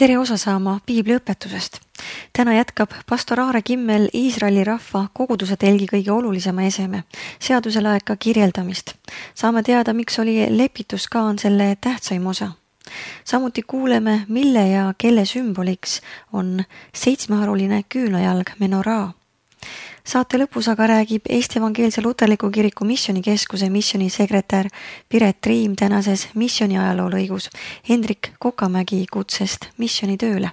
Tere osa saama piibliõpetusest. Täna jätkab pastor Aare Kimmel Iisraeli rahva koguduse telgi kõige olulisema eseme, seaduselaeka kirjeldamist. Saame teada, miks oli lepituskaan selle tähtsaim osa. Samuti kuuleme, mille ja kelle sümboliks on 7-haruline küünlajalg menoraa. Saate lõpus aga räägib Eesti Evangeelse Luterliku Kiriku Missionikeskuse missionisekretär Piret Triim tänases missioni ajaloo lõigus Hendrik Kokamägi kutsest missionitööle.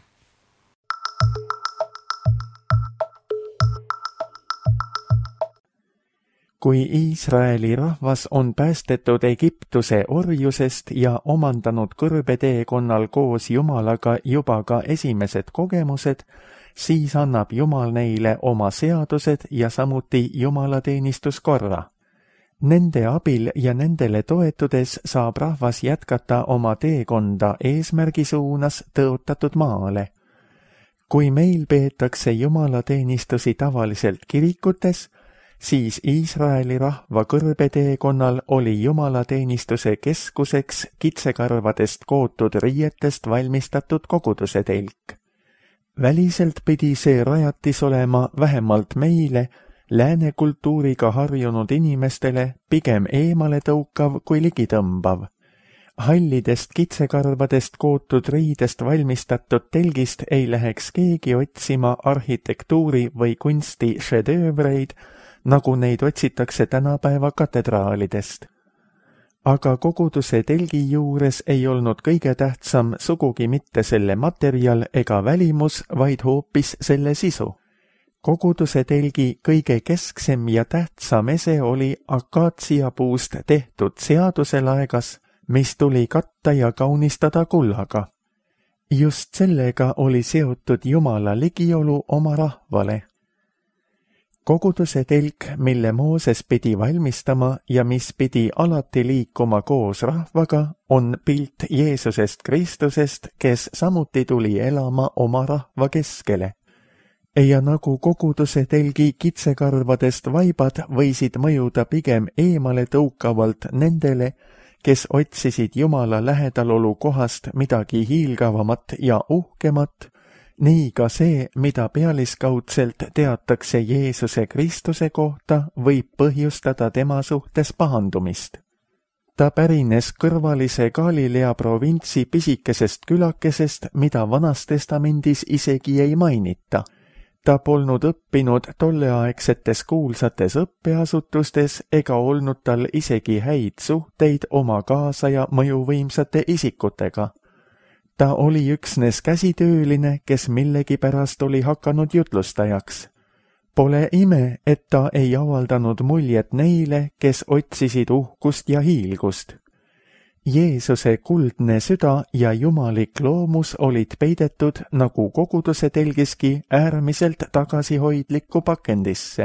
Kui Iisraeli rahvas on päästetud Egiptuse orjusest ja omandanud kõrbeteekonnal koos Jumalaga juba ka esimesed kogemused, siis annab Jumal neile oma seadused ja samuti jumalateenistuskorra. Nende abil ja nendele toetudes saab rahvas jätkata oma teekonda eesmärgi suunas tõotatud maale. Kui meil peetakse jumalateenistusi tavaliselt kirikutes, siis Iisraeli rahva kõrbeteekonnal oli jumalateenistuse keskuseks kitsekarvadest kootud riietest valmistatud koguduse telk. Väliselt pidi see rajatis olema vähemalt meile, lääne kultuuriga harjunud inimestele, pigem eemale tõukav kui ligitõmbav. Hallidest kitsekarvadest kootud riidest valmistatud telgist ei läheks keegi otsima arhitektuuri või kunsti šedöövreid, nagu neid otsitakse tänapäeva katedraalidest. Aga koguduse telgi juures ei olnud kõige tähtsam sugugi mitte selle materjal ega välimus, vaid hoopis selle sisu. Koguduse telgi kõige kesksem ja tähtsam ese oli akaatsiapuust tehtud seaduselaegas, mis tuli katta ja kaunistada kullaga. Just sellega oli seotud Jumala ligiolu oma rahvale. Koguduse telk, mille Mooses pidi valmistama ja mis pidi alati liikuma koos rahvaga, on pilt Jeesusest Kristusest, kes samuti tuli elama oma rahva keskele. Ja nagu koguduse telgi kitsekarvadest vaibad võisid mõjuda pigem eemale tõukavalt nendele, kes otsisid Jumala lähedalolu kohast midagi hiilgavamat ja uhkemat, nii ka see, mida pealiskaudselt teatakse Jeesuse Kristuse kohta, võib põhjustada tema suhtes pahandumist. Ta pärines kõrvalise Galilea provintsi pisikesest külakesest, mida Vanas Testamendis isegi ei mainita. Ta polnud õppinud tolleaegsetes kuulsates õppeasutustes ega olnud tal isegi häid suhteid oma kaasaja mõjuvõimsate isikutega. Ta oli üksnes käsitööline, kes millegipärast oli hakanud jutlustajaks. Pole ime, et ta ei avaldanud muljet neile, kes otsisid uhkust ja hiilgust. Jeesuse kuldne süda ja jumalik loomus olid peidetud, nagu koguduse telgiski, äärmiselt tagasihoidlikku pakendisse.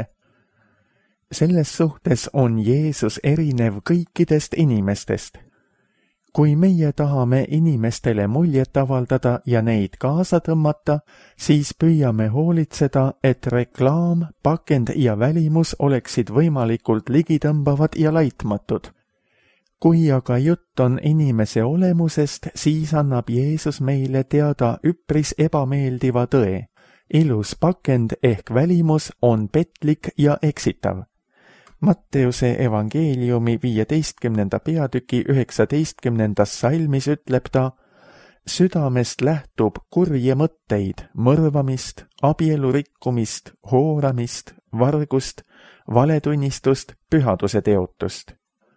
Selles suhtes on Jeesus erinev kõikidest inimestest. Kui meie tahame inimestele muljet avaldada ja neid kaasa tõmmata, siis püüame hoolitseda, et reklaam, pakend ja välimus oleksid võimalikult ligitõmbavad ja laitmatud. Kui aga jutt on inimese olemusest, siis annab Jeesus meile teada üpris ebameeldiva tõe. Ilus pakend ehk välimus on petlik ja eksitav. Matteuse evangeeliumi 15. peatüki 19. salmis ütleb ta: südamest lähtub kurje mõtteid, mõrvamist, abielurikkumist, hooramist, vargust, valetunnistust, pühaduse teotust.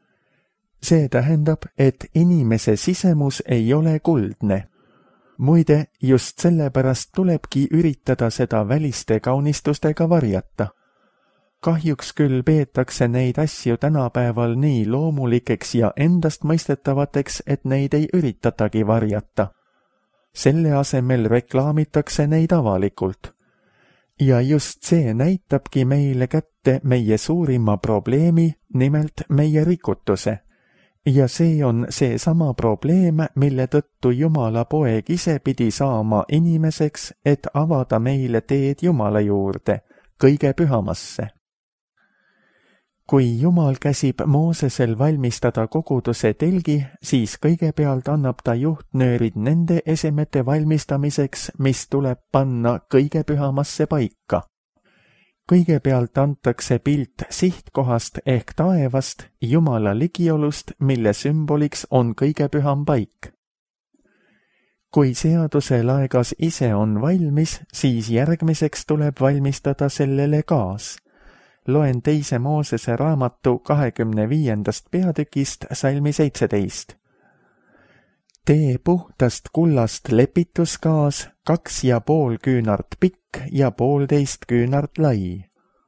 See tähendab, et inimese sisemus ei ole kuldne. Muide, just sellepärast tulebki üritada seda väliste kaunistustega varjata. Kahjuks küll peetakse neid asju tänapäeval nii loomulikeks ja endastmõistetavateks, et neid ei üritatagi varjata. Selle asemel reklaamitakse neid avalikult. Ja just see näitabki meile kätte meie suurima probleemi, nimelt meie rikutuse. Ja see on seesama probleem, mille tõttu Jumala poeg ise pidi saama inimeseks, et avada meile teed Jumala juurde, kõige pühamasse. Kui Jumal käsib Moosesel valmistada koguduse telgi, siis kõigepealt annab ta juhtnöörid nende esemete valmistamiseks, mis tuleb panna kõige pühamasse paika. Kõigepealt antakse pilt sihtkohast ehk taevast, Jumala ligiolust, mille sümboliks on kõige püham paik. Kui seaduse laegas ise on valmis, siis järgmiseks tuleb valmistada sellele kaas. Loen 2. Moosese raamatu 25. peatükist salmi 17. Tee puhtast kullast lepituskaas 2,5 küünart pikk ja 1,5 küünart lai.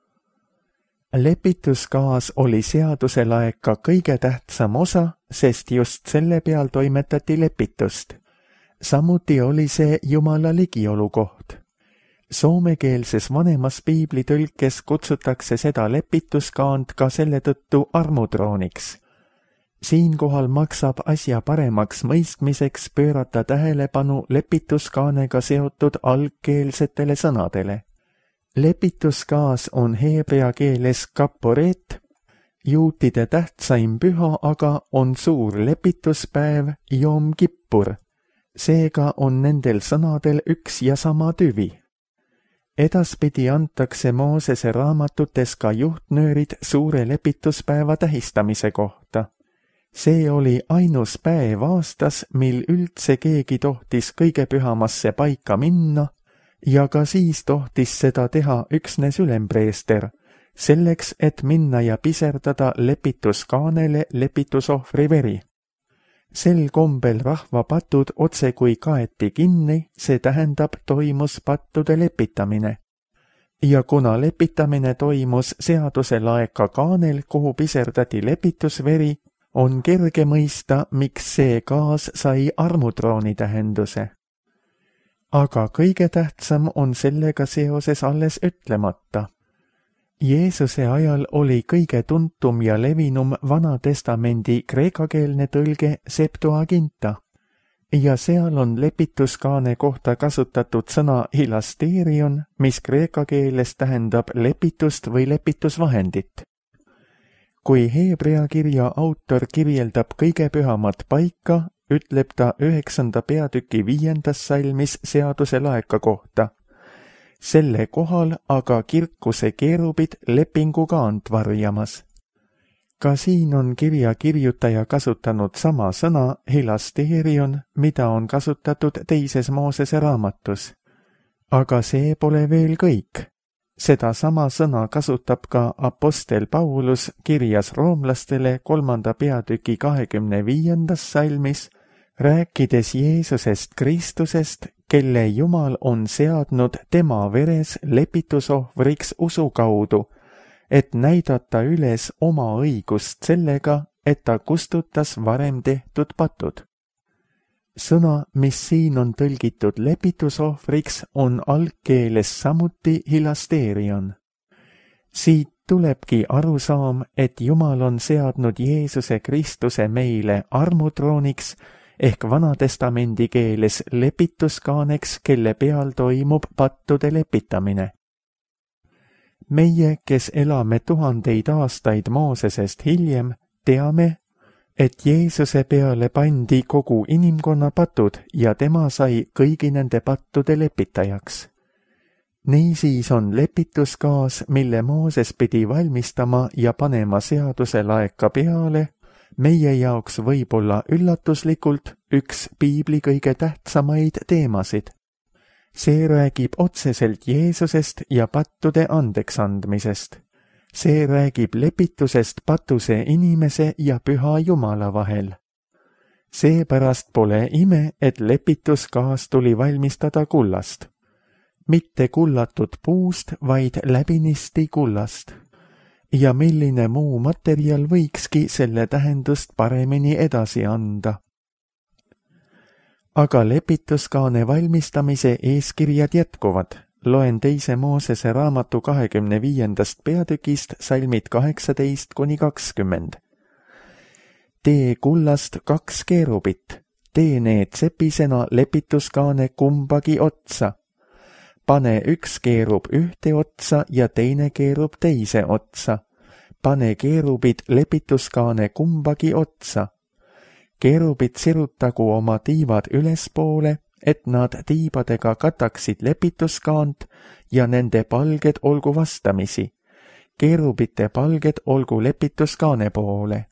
Lepituskaas oli seaduse laeka kõige tähtsam osa, sest just selle peal toimetati lepitust. Samuti oli see Jumala ligiolu koht. Soomekeelses vanemas piiblitõlkes kutsutakse seda lepituskaant ka selle tõttu armutrooniks. Siinkohal maksab asja paremaks mõistmiseks pöörata tähelepanu lepituskaanega seotud algkeelsetele sõnadele. Lepituskaas on heebrea keeles kaporeet, juutide tähtsaim püha aga on suur lepituspäev Jom Kippur. Seega on nendel sõnadel üks ja sama tüvi. Edaspidi antakse Moosese raamatutes ka juhtnöörid suure lepituspäeva tähistamise kohta. See oli ainus päev aastas, mil üldse keegi tohtis kõige pühamasse paika minna ja ka siis tohtis seda teha üksnes ülempreester, selleks, et minna ja piserdada lepituskaanele lepitusohvri veri. Sel kombel rahva patud otse kui kaeti kinni, see tähendab toimus pattude lepitamine. Ja kuna lepitamine toimus seaduse laeka kaanel, kuhu piserdati lepitusveri, on kerge mõista, miks see kaas sai armutrooni tähenduse. Aga kõige tähtsam on sellega seoses alles ütlemata. Jeesuse ajal oli kõige tuntum ja levinum Vana Testamendi kreekakeelne tõlge Septuaginta ja seal on lepituskaane kohta kasutatud sõna hilasterion, mis kreeka keeles tähendab lepitust või lepitusvahendit. Kui heebrea kirja autor kirjeldab kõige pühamat paika, ütleb ta 9. peatüki 5. salmis seaduse laeka kohta. Selle kohal aga kirkuse keerubid lepingukaant varjamas. Ka siin on kirja kirjutaja kasutanud sama sõna hilasterion, mida on kasutatud 2. Moosese raamatus. Aga see pole veel kõik. Seda sama sõna kasutab ka apostel Paulus kirjas roomlastele 3. peatüki 25. salmis, rääkides Jeesusest Kristusest, kelle Jumal on seadnud tema veres lepitusohvriks usu kaudu, et näidata üles oma õigust sellega, et ta kustutas varem tehtud patud. Sõna, mis siin on tõlgitud lepitusohvriks, on algkeeles samuti hilasterion. Siit tulebki arusaam, et Jumal on seadnud Jeesuse Kristuse meile armutrooniks ehk Vanatestamendi keeles lepituskaaneks, kelle peal toimub pattude lepitamine. Meie, kes elame 1000 aastaid Moosesest hiljem, teame, et Jeesuse peale pandi kogu inimkonna patud ja tema sai kõigi nende pattude lepitajaks. Niisiis on lepituskaas, mille Mooses pidi valmistama ja panema seaduse laeka peale, meie jaoks võib-olla üllatuslikult üks piibli kõige tähtsamaid teemasid. See räägib otseselt Jeesusest ja pattude andeksandmisest. See räägib lepitusest patuse inimese ja püha Jumala vahel. Seepärast pole ime, et lepituskaas tuli valmistada kullast. Mitte kullatud puust, vaid läbinisti kullast. Ja milline muu materjal võikski selle tähendust paremini edasi anda. Aga lepituskaane valmistamise eeskirjad jätkuvad. Loen 2. Moosese raamatu 25. peatükist salmid 18-20. Tee kullast 2 keerubit, tee need sepisena lepituskaane kumbagi otsa. Pane üks keerub ühte otsa ja teine keerub teise otsa. pane keerubid lepituskaane kumbagi otsa. Keerubid sirutagu oma tiivad ülespoole, et nad tiibadega kataksid lepituskaant ja nende palged olgu vastamisi. Keerubite palged olgu lepituskaane poole.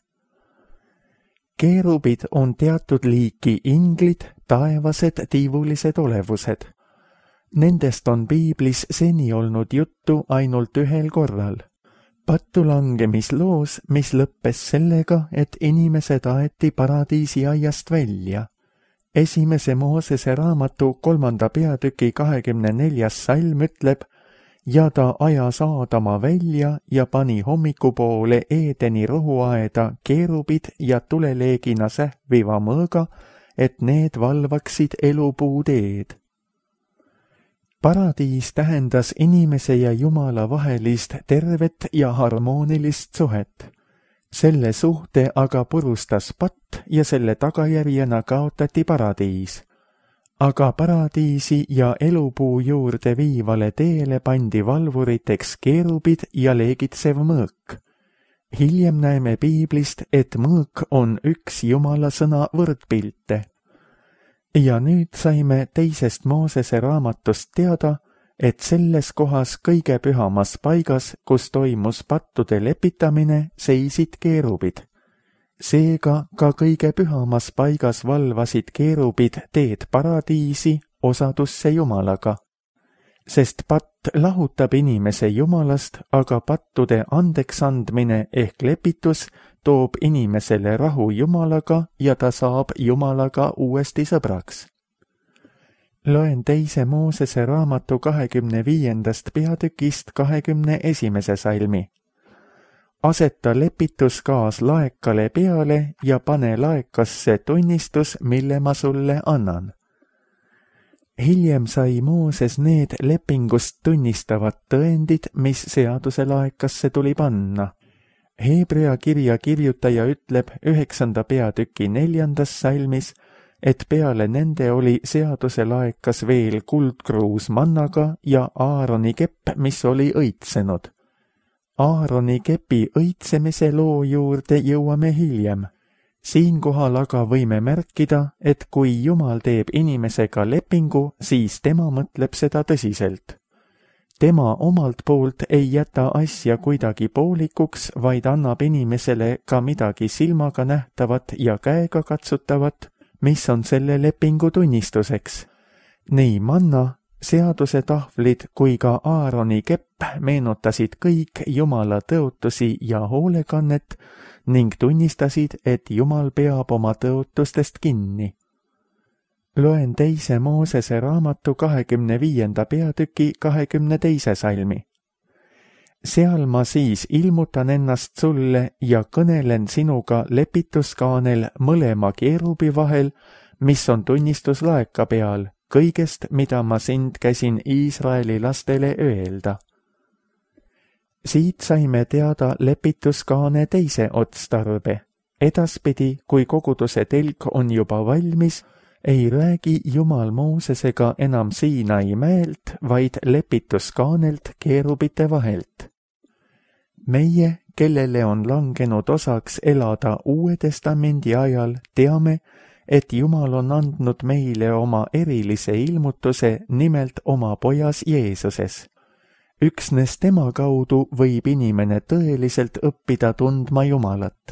Keerubid on teatud liiki inglid, taevased tiivulised olevused. Nendest on piiblis seni olnud juttu ainult ühel korral. Pattulangemisloos, mis lõppes sellega, et inimesed aeti paradiisiaiast välja. 1. Moosese raamatu 3. peatüki 24. salm ütleb, ja ta ajas Aadama välja ja pani hommikupoole Eedeni rohuaeda keerubid ja tuleleegina sähviva mõõga, et need valvaksid elupuu teed. Paradiis tähendas inimese ja Jumala vahelist tervet ja harmoonilist suhet. Selle suhte aga purustas patt ja selle tagajärjena kaotati paradiis. Aga paradiisi ja elupuu juurde viivale teele pandi valvuriteks keerubid ja leegitsev mõõk. Hiljem näeme piiblist, et mõõk on üks Jumala sõna võrdpilte. Ja nüüd saime 2. Moosese raamatust teada, et selles kohas kõige pühamas paigas, kus toimus pattude lepitamine, seisid keerubid. Seega ka kõige pühamas paigas valvasid keerubid teed paradiisi osadusse Jumalaga. Sest patt lahutab inimese Jumalast, aga pattude andeksandmine ehk lepitus toob inimesele rahu Jumalaga ja ta saab Jumalaga uuesti sõbraks. Loen 2. Moosese raamatu 25. peatükist 21. salmi. Aseta lepituskaas laekale peale ja pane laekasse tunnistus, mille ma sulle annan. Hiljem sai Mooses need lepingust tunnistavad tõendid, mis seaduse laekasse tuli panna. Hebrea kirja kirjutaja ütleb 9. peatüki 4. salmis, et peale nende oli seaduse laekas veel kuldkruus mannaga ja Aaroni kepp, mis oli õitsenud. Aaroni kepi õitsemise loo juurde jõuame hiljem. Siinkohal aga võime märkida, et kui Jumal teeb inimesega lepingu, siis tema mõtleb seda tõsiselt. Tema omalt poolt ei jäta asja kuidagi poolikuks, vaid annab inimesele ka midagi silmaga nähtavat ja käega katsutavat, mis on selle lepingu tunnistuseks. Nii manna, seaduse tahvlid kui ka Aaroni kepp meenutasid kõik Jumala tõotusi ja hoolekannet ning tunnistasid, et Jumal peab oma tõotustest kinni. Loen 2. Moosese raamatu 25. peatüki 22. salmi. Seal ma siis ilmutan ennast sulle ja kõnelen sinuga lepituskaanel mõlema keerubi vahel, mis on tunnistus laeka peal, kõigest, mida ma sind käsin Iisraeli lastele öelda. Siit saime teada lepituskaane teise otstarbe. Edaspidi, kui koguduse telk on juba valmis, ei räägi Jumal Moosesega enam Siinai mäelt, vaid lepituskaanelt keerubite vahelt. Meie, kellele on langenud osaks elada Uue Testamendi ajal, teame, et Jumal on andnud meile oma erilise ilmutuse, nimelt oma pojas Jeesuses. Üksnes tema kaudu võib inimene tõeliselt õppida tundma Jumalat.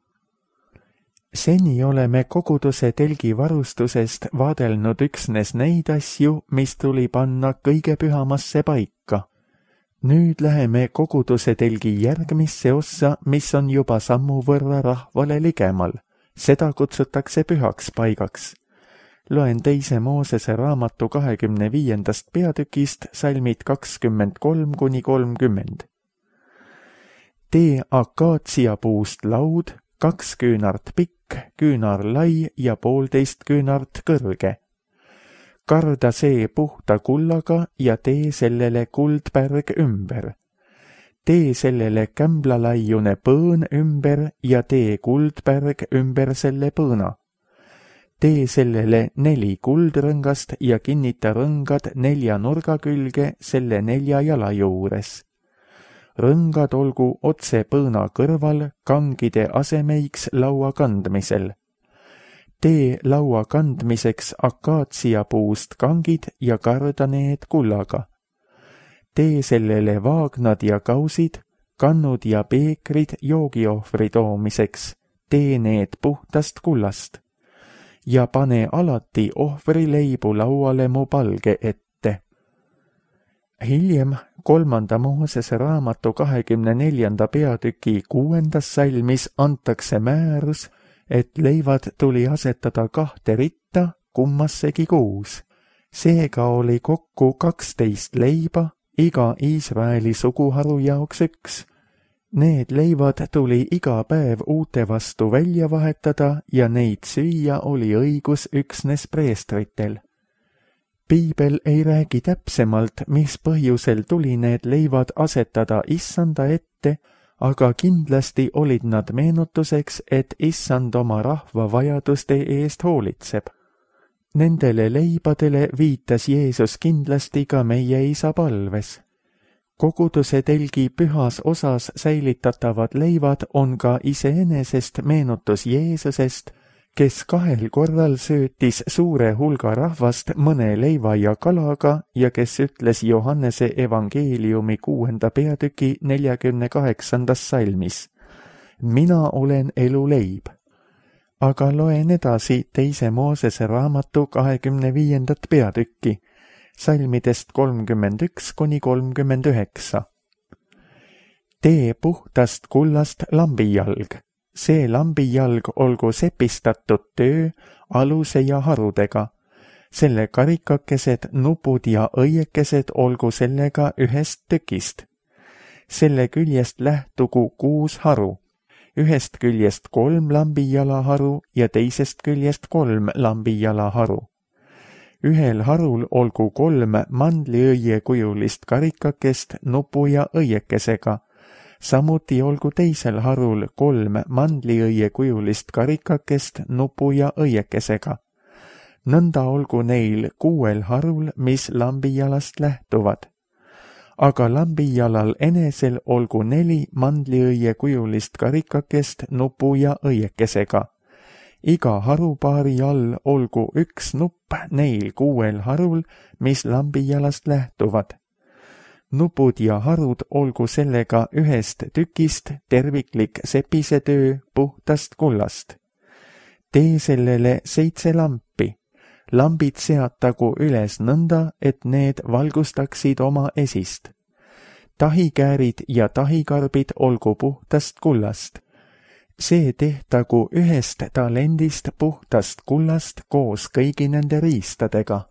Seni oleme koguduse telgi varustusest vaadelnud üksnes neid asju, mis tuli panna kõige pühamasse paika. Nüüd läheme koguduse telgi järgmisse ossa, mis on juba sammu võrra rahvale ligemal. Seda kutsutakse pühaks paigaks. Loen 2. Moosese raamatu 25. peatükist salmid 23–30. Tee akaatsiapuust laud, 2 küünart pikk, küünar lai ja 1,5 küünart kõrge. Karda see puhta kullaga ja tee sellele kuldpärg ümber. Tee sellele kämblalaiune põõn ümber ja tee kuldpärg ümber selle põõna. Tee sellele 4 kuldrõngast ja kinnita rõngad 4 nurga külge selle 4 jala juures. rõngad olgu otse põõna kõrval kangide asemeiks laua kandmisel. Tee laua kandmiseks akaatsiapuust kangid ja karda need kullaga. Tee sellele vaagnad ja kausid, kannud ja peekrid joogiohvri toomiseks, tee need puhtast kullast. Ja pane alati ohvrileibu lauale mu palge ette. Hiljem 3. Moosese raamatu 24. peatüki 6. salmis antakse määrus, et leivad tuli asetada 2 ritta kummassegi kuus. Seega oli kokku 12 leiba, iga Iisraeli suguharu jaoks 1. Need leivad tuli iga päev uute vastu välja vahetada ja neid süüa oli õigus üksnes preestritel. Piibel ei räägi täpsemalt, mis põhjusel tuli need leivad asetada issanda ette, aga kindlasti olid nad meenutuseks, et issand oma rahva vajaduste eest hoolitseb. Nendele leibadele viitas Jeesus kindlasti ka meie isa palves. Koguduse telgi pühas osas säilitatavad leivad on ka iseenesest meenutus Jeesusest, kes 2 korral söötis suure hulga rahvast mõne leiva ja kalaga ja kes ütles Johannese evangeeliumi 6. peatüki 48. salmis. Mina olen eluleib. Aga loen edasi 2. Moosese raamatu 25. peatükki, salmidest 31–39. Tee puhtast kullast lambijalg. See lambijalg olgu sepistatud töö, aluse ja harudega. Selle karikakesed, nupud ja õiekesed olgu sellega 1 tükist. Selle küljest lähtugu 6 haru. 1 küljest 3 lambijala haru ja teisest küljest 3 lambijala haru. 1 harul olgu 3 mandliõie kujulist karikakest nupu ja õiekesega. Samuti olgu teisel harul 3 mandliõie kujulist karikakest nupu ja õiekesega. Nõnda olgu neil 6 harul, mis lambijalast lähtuvad. Aga lambijalal enesel olgu 4 mandliõie kujulist karikakest nupu ja õiekesega. Iga harupaari all olgu 1 nupp neil 6 harul, mis lambijalast lähtuvad. Nupud ja harud olgu sellega 1 tükist terviklik sepisetöö puhtast kullast. Tee sellele 7 lampi. Lambid seatagu üles nõnda, et need valgustaksid oma esist. Tahikäärid ja tahikarbid olgu puhtast kullast. See tehtagu 1 talendist puhtast kullast koos kõigi nende riistadega.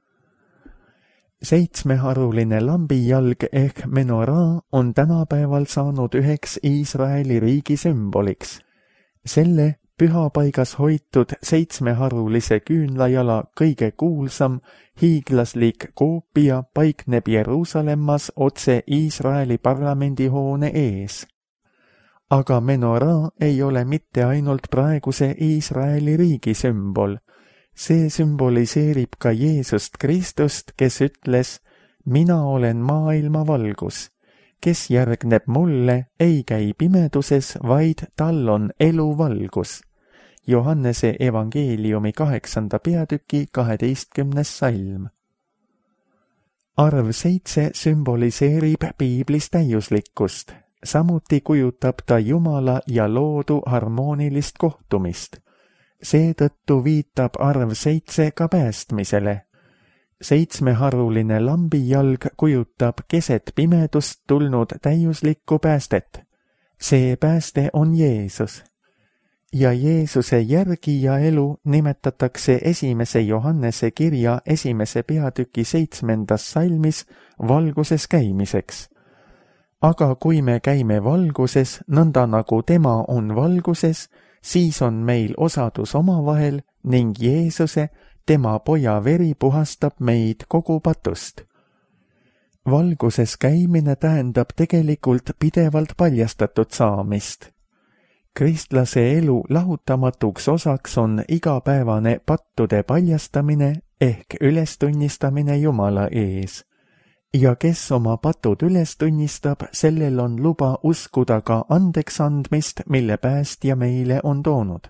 7-haruline lambijalg ehk menoraa on tänapäeval saanud 1 Iisraeli riigi sümboliks. Selle pühapaigas hoitud 7-harulise küünlajala kõige kuulsam hiiglaslik koopia paikneb Jeruusalemmas otse Iisraeli parlamendihoone ees. Aga menoraa ei ole mitte ainult praeguse Iisraeli riigi sümbol. See sümboliseerib ka Jeesust Kristust, kes ütles, mina olen maailma valgus. Kes järgneb mulle, ei käi pimeduses, vaid tal on eluvalgus. Johannese evangeeliumi 8. peatüki 12. salm. Arv 7 sümboliseerib piiblis täiuslikkust. Samuti kujutab ta Jumala ja loodu harmoonilist kohtumist. Seetõttu viitab arv 7 ka päästmisele. 7-haruline lambijalg kujutab keset pimedust tulnud täiuslikku päästet. See pääste on Jeesus. Ja Jeesuse järgija elu nimetatakse 1. Johannese kirja 1. peatüki 7. salmis valguses käimiseks. Aga kui me käime valguses, nõnda nagu tema on valguses, siis on meil osadus omavahel ning Jeesuse, tema poja veri puhastab meid kogu patust. Valguses käimine tähendab tegelikult pidevalt paljastatud saamist. Kristlase elu lahutamatuks osaks on igapäevane pattude paljastamine ehk ülestunnistamine Jumala ees. ja kes oma patud üles tunnistab, sellel on luba uskuda ka andeksandmist, mille päästja meile on toonud.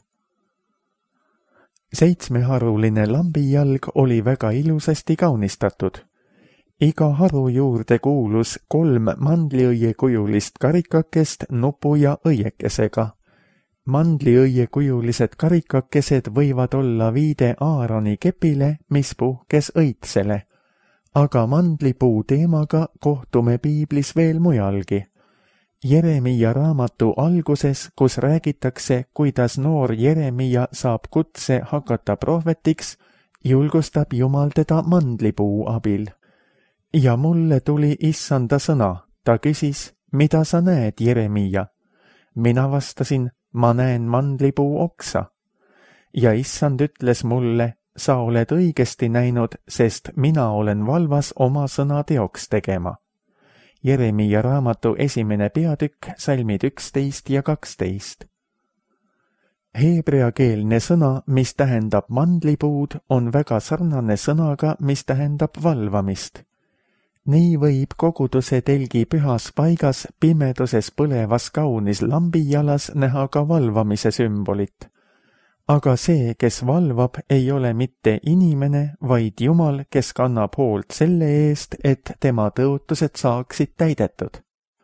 7-haruline lambijalg oli väga ilusasti kaunistatud. Iga haru juurde kuulus 3 mandliõiekujulist karikakest nupu ja õiekesega. Mandliõiekujulised karikakesed võivad olla viide Aaroni kepile, mis puhkes õitsele, aga mandlipuu teemaga kohtume piiblis veel mujalgi. Jeremiia raamatu alguses, kus räägitakse, kuidas noor Jeremiia saab kutse hakata prohvetiks, julgustab Jumal teda mandlipuu abil. Ja mulle tuli issanda sõna, ta küsis, mida sa näed, Jeremiia? Mina vastasin, ma näen mandlipuu oksa. Ja issand ütles mulle, sa oled õigesti näinud, sest mina olen valvas oma sõna teoks tegema. Jeremiia raamatu 1. peatükk, salmid 11 ja 12. Heebreakeelne sõna, mis tähendab mandlipuud, on väga sarnane sõnaga, mis tähendab valvamist. Nii võib koguduse telgi pühas paigas pimeduses põlevas kaunis lambijalas näha ka valvamise sümbolit. Aga see, kes valvab, ei ole mitte inimene, vaid Jumal, kes kannab hoolt selle eest, et tema tõotused saaksid täidetud.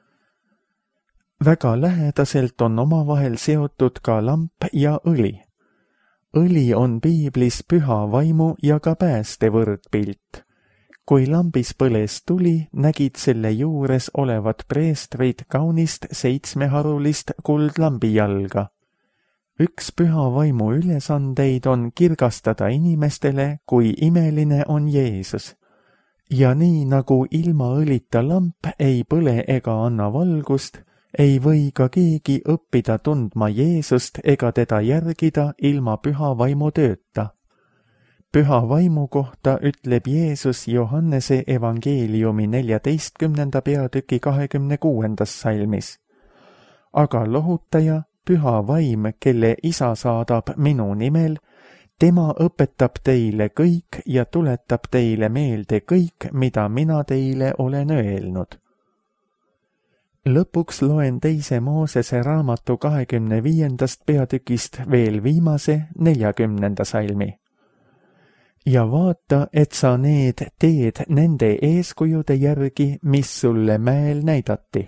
Väga lähedaselt on omavahel seotud ka lamp ja õli. Õli on piiblis püha vaimu ja ka pääste võrdpilt. Kui lambis põles tuli, nägid selle juures olevat preestrid kaunist 7-harulist kuldlambijalga. Üks püha vaimu ülesandeid on kirgastada inimestele, kui imeline on Jeesus. Ja nii nagu ilma õlita lamp ei põle ega anna valgust, ei või ka keegi õppida tundma Jeesust ega teda järgida ilma püha vaimu tööta. Püha vaimu kohta ütleb Jeesus Johannese evangeeliumi 14. peatüki 26. salmis. Aga lohutaja, püha vaim, kelle isa saadab minu nimel, tema õpetab teile kõik ja tuletab teile meelde kõik, mida mina teile olen öelnud. Lõpuks loen 2. Moosese raamatu 25. peatükist veel viimase 40. salmi. Ja vaata, et sa need teed nende eeskujude järgi, mis sulle mäel näidati.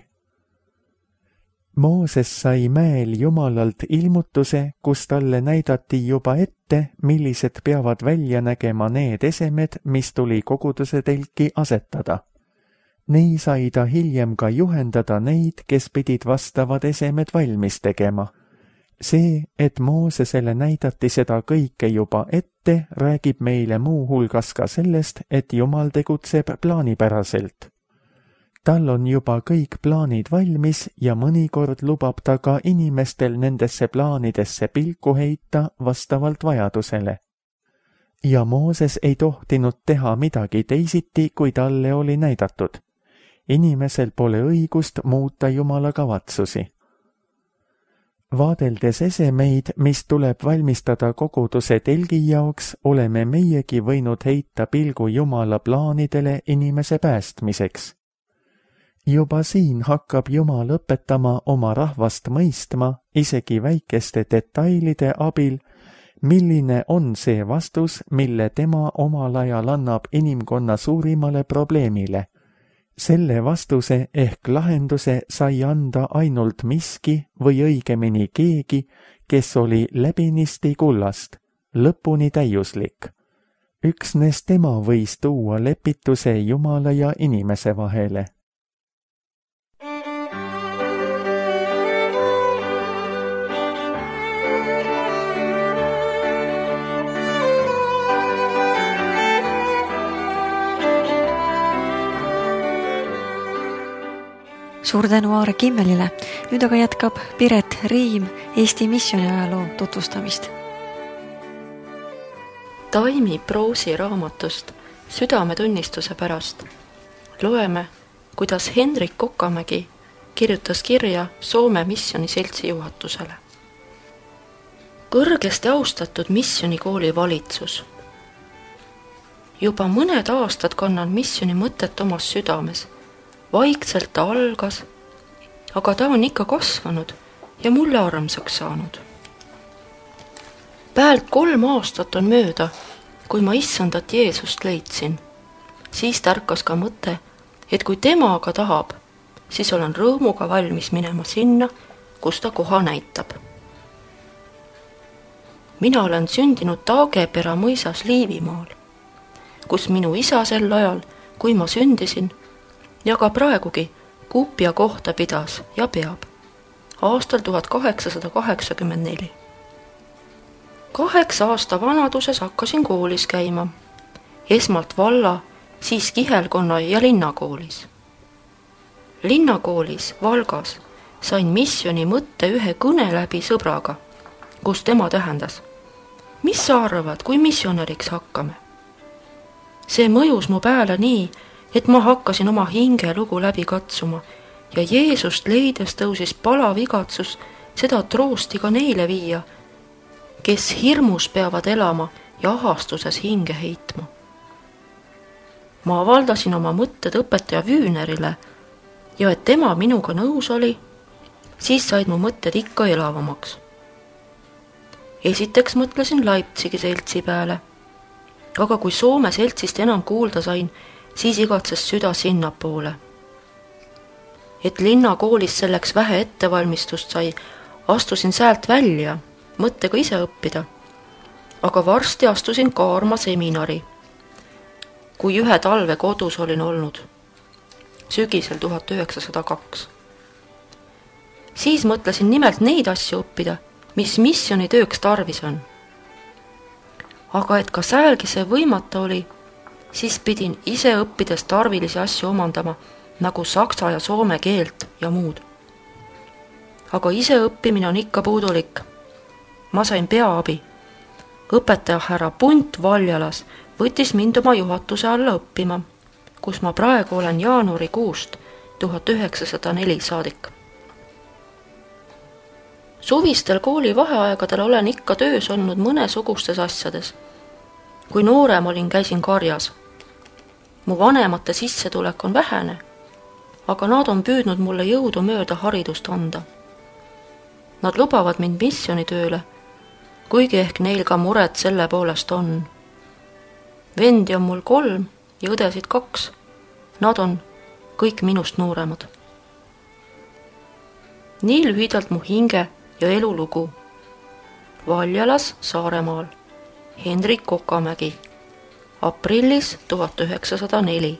Mooses sai mäel Jumalalt ilmutuse, kus talle näidati juba ette, millised peavad välja nägema need esemed, mis tuli koguduse telki asetada. Nii sai ta hiljem ka juhendada neid, kes pidid vastavad esemed valmis tegema. See, et Moosesele näidati seda kõike juba ette, räägib meile muu hulgas ka sellest, et Jumal tegutseb plaanipäraselt. Tal on juba kõik plaanid valmis ja mõnikord lubab ta ka inimestel nendesse plaanidesse pilku heita vastavalt vajadusele. Ja Mooses ei tohtinud teha midagi teisiti, kui talle oli näidatud. Inimesel pole õigust muuta Jumala kavatsusi. Vaadeldes esemeid, mis tuleb valmistada koguduse telgi jaoks, oleme meiegi võinud heita pilgu Jumala plaanidele inimese päästmiseks. Juba siin hakkab Jumal õpetama oma rahvast mõistma, isegi väikeste detailide abil, milline on see vastus, mille tema omal ajal annab inimkonna suurimale probleemile. Selle vastuse ehk lahenduse sai anda ainult miski või õigemini keegi, kes oli läbinisti kullast, lõpuni täiuslik. Üksnes tema võis tuua lepituse Jumala ja inimese vahele. Suur tänu Aare Kimmelile. Nüüd aga jätkab Piret Riim Eesti missioniajaloo tutvustamist. Taimi Proosi raamatust Südametunnistuse pärast loeme, kuidas Henrik Kokamägi kirjutas kirja Soome missioniseltsi juhatusele. Kõrgesti austatud missionikooli valitsus. juba mõned aastad kannan missiooni mõtet omas südames. Vaikselt ta algas, aga ta on ikka kasvanud ja mulle armsaks saanud. Päält 3 aastat on mööda, kui ma issandat Jeesust leidsin. Siis tärkas ka mõte, et kui tema aga tahab, siis olen rõõmuga valmis minema sinna, kus ta koha näitab. Mina olen sündinud Taagepera mõisas Liivimaal, kus minu isa sel ajal, kui ma sündisin, ja ka praegugi kupja kohta pidas ja peab, aastal 1884. 8 aasta vanaduses hakkasin koolis käima, esmalt valla, siis kihelkonna ja linnakoolis. Linnakoolis Valgas sain missiooni mõtte ühe kõne läbi sõbraga, kus tema tähendas: mis sa arvad, kui missionäriks hakkame? See mõjus mu peale nii, et ma hakkasin oma hingelugu läbi katsuma ja Jeesust leides tõusis palav igatsus seda troosti ka neile viia, kes hirmus peavad elama ja ahastuses hinge heitma. Ma avaldasin oma mõtted õpetaja Wühnerile ja et tema minuga nõus oli, siis said mu mõtted ikka elavamaks. Esiteks mõtlesin Leipzigi seltsi peale, aga kui Soome seltsist enam kuulda sain, siis igatses süda sinnapoole. Et linnakoolis selleks vähe ettevalmistust sai, astusin säält välja, mõttega ise õppida, aga varsti astusin Kaarma seminari, kui ühe talve kodus olin olnud, sügisel 1902. Siis mõtlesin nimelt neid asju õppida, mis missiooni tööks tarvis on. Aga et ka säälgi see võimata oli, siis pidin ise õppides tarvilisi asju omandama, nagu saksa ja soome keelt ja muud. Aga ise õppimine on ikka puudulik. Ma sain peaabi. Õpetaja härra Punt Valjalas võttis mind oma juhatuse alla õppima, kus ma praegu olen jaanuarikuust 1904 saadik. Suvistel kooli vaheaegadel olen ikka töös olnud mõnesugustes asjades. Kui noorem olin, käisin karjas. Mu vanemate sissetulek on vähene, aga nad on püüdnud mulle jõudu mööda haridust anda. Nad lubavad mind missionitööle, kuigi ehk neil ka mured selle poolest on. Vendi on mul 3 ja õdesid 2. Nad on kõik minust nooremad. Nii lühidalt mu hinge ja elulugu. Valjalas, Saaremaal. Hendrik Kokamägi. Aprillis 1904.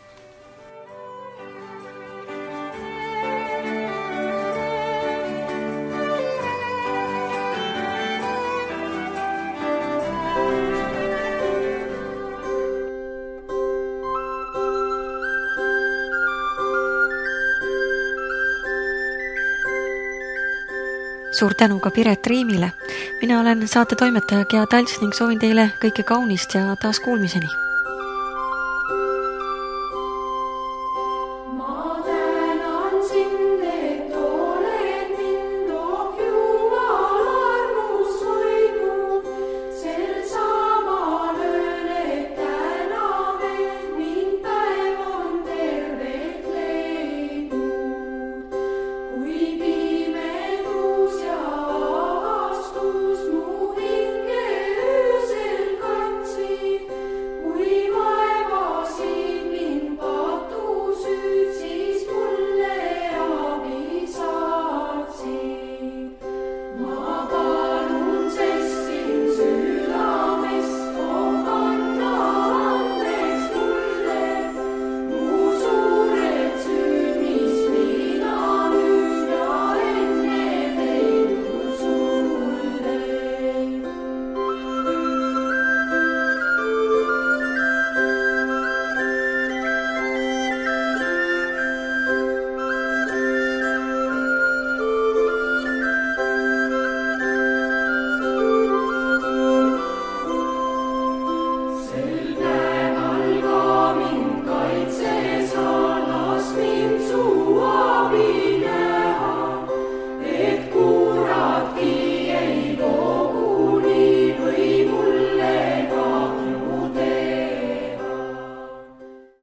Suur tänu ka Piret Riimile. Mina olen saate toimetaja Gea Talts ning soovin teile kõike kaunist ja taas kuulmiseni.